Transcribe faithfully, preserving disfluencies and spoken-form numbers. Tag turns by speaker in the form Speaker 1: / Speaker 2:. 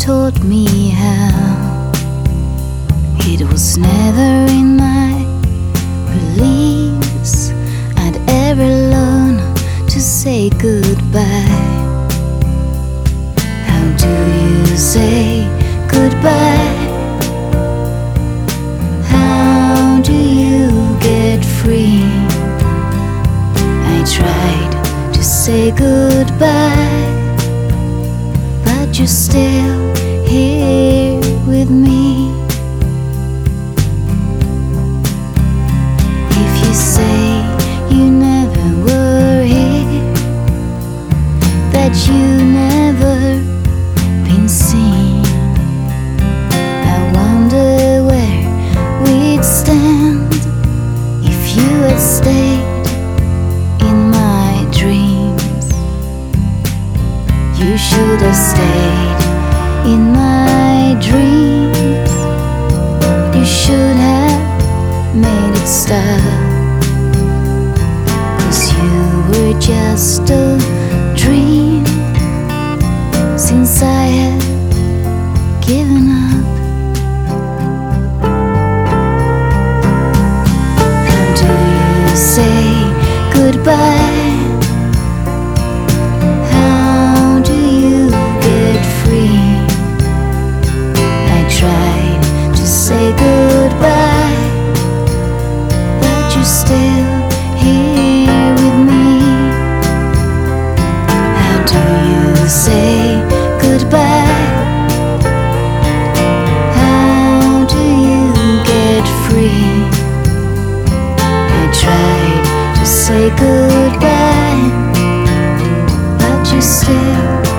Speaker 1: taught me how. It was never in my beliefs I'd ever learn to say goodbye. How do you say goodbye? How do you get free? I tried to say goodbye, but you're still here with me. If you say you never were here, that you never been seen, I wonder where we'd stand if you had stayed in my dreams. You should have stayed in my dreams. You should have made it stop, 'cause you were just a dream since I had given up. How do you say goodbye? How do you get free? I tried to say goodbye, but you're still here with me. How do you say goodbye? How do you get free? I tried to say goodbye, but you're still